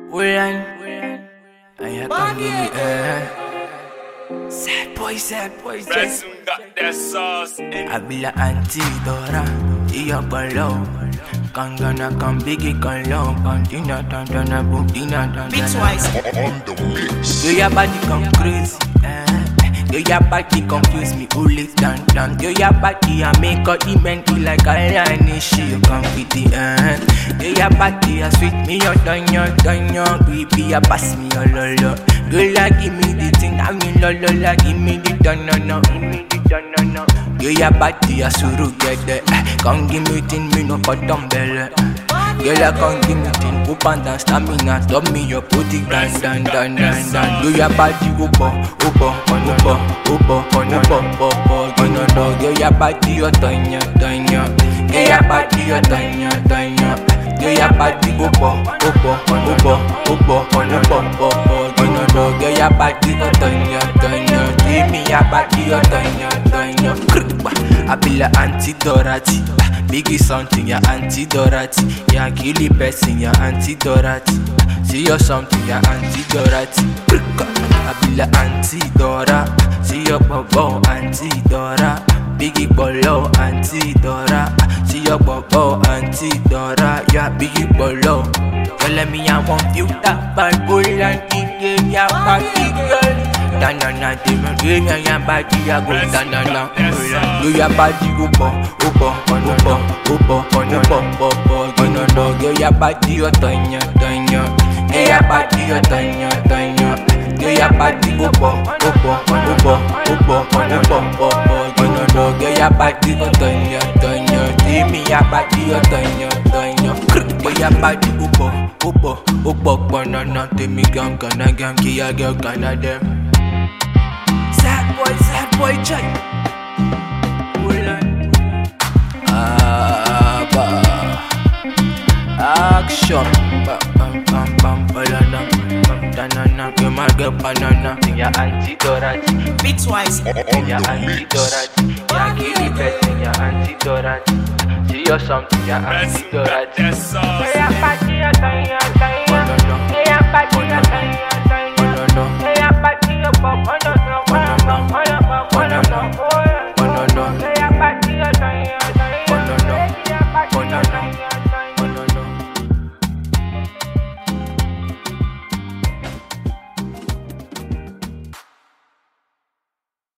Ulan, I can give me sad boy, Bresson got that sauce in I be like Antidora, iya kalau Kangana kan bigi kalau Kantina tantana buktina tantana Beatwise. on the mix. Girl, your body come crazy, Girl, your body confuse me, who lives down. Girl, your body, I make her mental like a lion. She come with the Girl, your body, I sweet me, you done, creepy, you pass me, oh, lolo. Girl, like, give me the thing, I mean, lolo, like, give me the done, no. Girl, your body, I suru get it. Come give me thing, me no bottom belly. Girl, I can't give me thing, up and down, stamina, stop me, you put it down. Do your body, upo. You know, girl, your body, you tanya. Girl, your body, you tanya. Girl, your body, upo. You know, girl, your body, you tanya. Give me your body, you tanya. I be like Antidorati. Biggie something, ya Antidorati. Ya killy person, ya Antidorati. See you something, ya Antidorati. I be like Antidora. See you bobo, Antidora. Biggie bolo, Antidora. See you bobo, Antidora. Ya Biggie bolo. You let me, I want you that bad bull and kick ya body girl. Danana, demon, give me your body, I go danana. Do your body, upo. You know, girl, your body, you tanya. Girl, your body, you tanya. Girl, your body, upo. You know, girl, your body, you tanya. Give me your body, you tanya. Girl, your body, upo. Banana, take me gam, kana gam, kia girl, kana dem. Sad boy, check. Action. Bam, banana. Banana, give my girl banana. Ya Antidorati. Beatwise. On Ya the mix. Antidorati. Ya killy person, ya Antidorati. See you something, ya Bresson got Antidorati. that sauce Your body, you tanya.